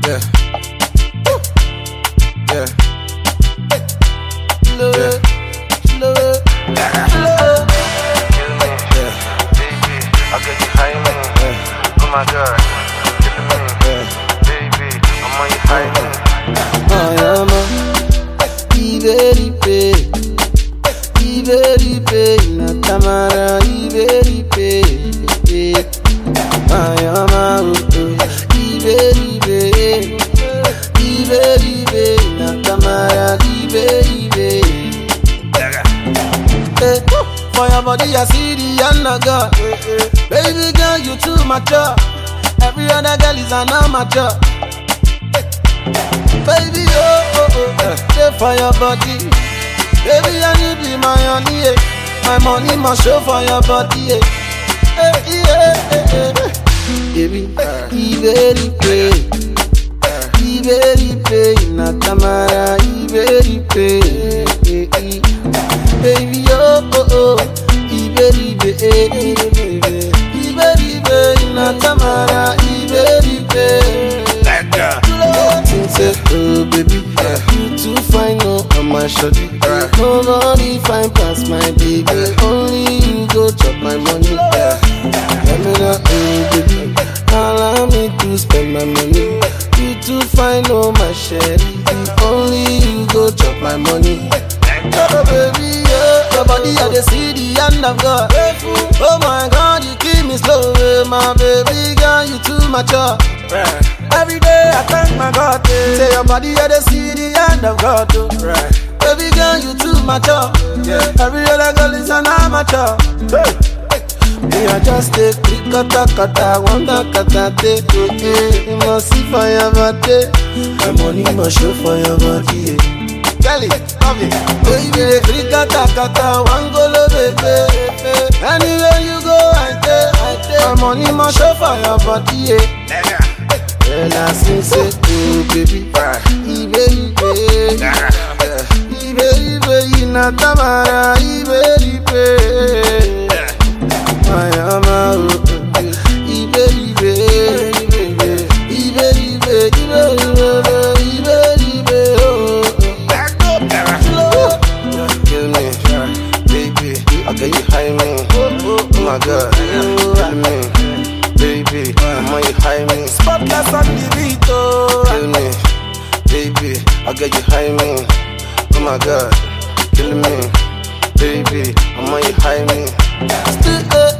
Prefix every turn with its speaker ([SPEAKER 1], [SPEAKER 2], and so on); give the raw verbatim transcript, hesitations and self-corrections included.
[SPEAKER 1] Yeah. Yeah. Slow it, slow it, slow it.
[SPEAKER 2] Kill me,
[SPEAKER 1] Yeah.
[SPEAKER 2] baby. I'll get you high me.
[SPEAKER 1] Yeah.
[SPEAKER 2] Oh my God, kill me,
[SPEAKER 1] Yeah.
[SPEAKER 2] baby. I'm on you high me.
[SPEAKER 1] I am a Iberipe, Iberipe, Natamara, Iberipe. I am a Iberipe, Iberipe, Natamara, Iberipe. For your body, I see the undergirl. Baby girl, you too mature. Every other girl is an amateur. Baby, oh, oh, oh, stay for your body. Baby, and you be my honey, eh. My money must show for your body, eh. Eh, yeah, eh, eh. Baby, Iberipe, Iberipe, Natamara, Iberipe. Baby, oh, oh, oh, Iberipe, Iberipe, Natamara, Iberipe. Say, oh baby, yeah. You too fine, no, I'm my shorty. Right. Nobody fine past my baby. Yeah. Only you go chop my money. Yeah. Let me know, oh baby, allow me to spend my money. You too fine, no, my sherry. Only you go chop my money. Oh baby, yeah. Your body, I dey see the hand of God. Oh my God, you keep me slow, my baby girl, you too mature. Right. Every day I thank my God, eh. Say your body, I dey see the hand of God, oh. Right. Baby girl, you too mature. Yeah. Every other girl is an amateur. Hey. Me I just take three kata kata, one kata take, eh. You must see for your body. My money must show for your body, eh. Kelly, love it. Baby, three kata kata, one golo baby. Anywhere you go, I take, I take. My money must show for your body, eh. Well, I sing, say, oh, baby, Iberipe, Iberipe, Natamara, Iberipe. I am a Iberipe, Iberipe, Iberipe, Iberipe. Kill me, baby, I'll get you high me. Oh my God, kill me. Baby, I'm on you high me. Spotless on the beat, oh. Kill me, baby, I'll get you high me. Oh my God, kill me, baby, I'm on you high me. Still, uh,